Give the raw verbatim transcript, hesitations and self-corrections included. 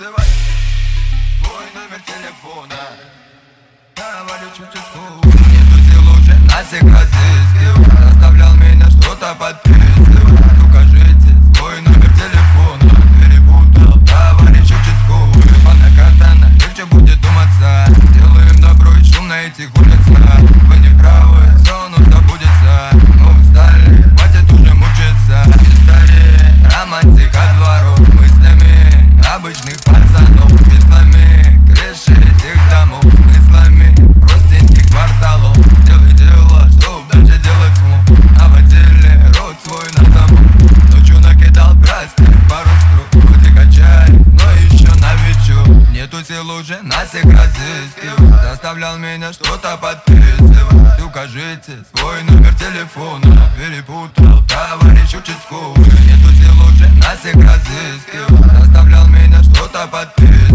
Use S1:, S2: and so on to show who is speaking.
S1: называй твой номер телефона. Говорю чуть-чуть, нету сил уже нас всех разыскивать. Заставлял меня что-то подписывать. Укажите свой номер телефона. Перепутал товарищ участковый. Пана катана, легче будет думаться. Делаем добро и шум на этих улицах. Вы не правы, все нужно будется. Мы устали, хватит уже мучиться. История романтика дворов. Мыслями обычных пацанов. Смыслами крыши этих домов. Смыслами простеньких кварталов. Делай дело, чтоб дальше делать смог. Наводили рот свой на замок. Ночью накидал простых пару строк. Вроде качай, но еще новичок. Нету сил уже нас всех разыскивать. Заставлял меня что-то подписывать. Укажите свой номер телефона. Перепутал товарищ участковый. Нету сил уже нас всех разыскивать. Заставлял меня что-то подписывать.